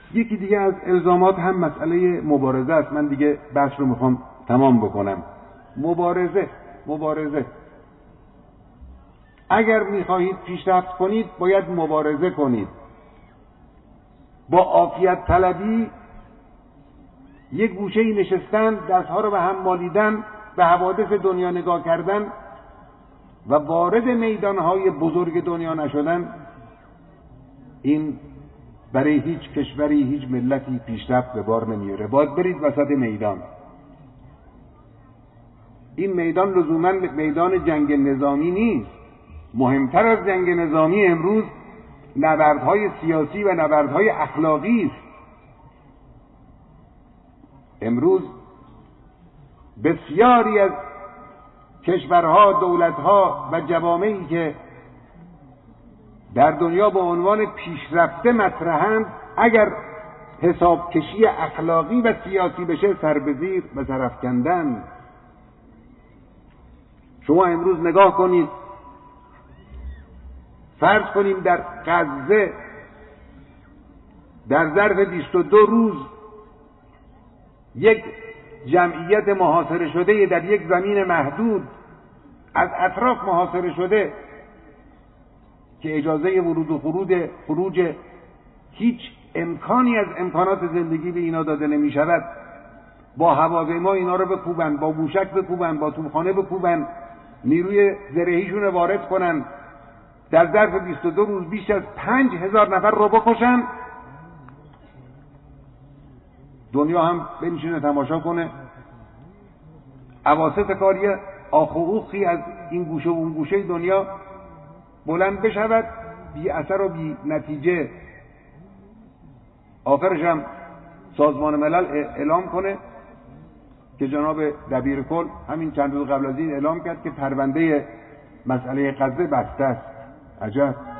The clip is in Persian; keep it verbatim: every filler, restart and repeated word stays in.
یکی دیگه از الزامات هم مسئله مبارزه است. من دیگه بحث رو میخوام تمام بکنم. مبارزه مبارزه اگر میخواهید پیشرفت کنید باید مبارزه کنید. با عافیت طلبی یک گوشه‌ای نشستن، دستها رو به هم مالیدن، به حوادث دنیا نگاه کردن و وارد میدانهای بزرگ دنیا نشدن، این برای هیچ کشوری، هیچ ملتی پیشرفت به بار نمیاره. باید برید وسط میدان. این میدان لزوما میدان جنگ نظامی نیست. مهمتر از جنگ نظامی امروز نبردهای سیاسی و نبردهای اخلاقی است. امروز بسیاری از کشورها، دولتها و جوامعی که در دنیا به عنوان پیشرفته مطرحند، اگر حساب کشی اخلاقی و سیاسی بشه سر به زیر و سرافکندن. شما امروز نگاه کنید، فرض کنیم در غزه در ظرف بیست و دو روز یک جمعیت محاصره شده در یک زمین محدود از اطراف محاصره شده که اجازه ورود و خروج خروج هیچ امکانی از امکانات زندگی به اینا داده نمی شود. با هواپیما اینا رو بکوبن، با موشک بکوبن، با توپخانه بکوبن، نیروی زرهیشون رو وارد کنن، در ظرف بیست و دو روز بیش از پنج هزار نفر رو بکشن. دنیا هم بنشینه تماشا کنه. اواسط کاری آخ و اوخی از این گوشه و اون گوشه دنیا بلند بشود، بی اثر و بی نتیجه. آخرش هم سازمان ملل اعلام کنه که جناب دبیر کل همین چند روز قبل از این اعلام کرد که پرونده مسئله غزه بسته است. عجب.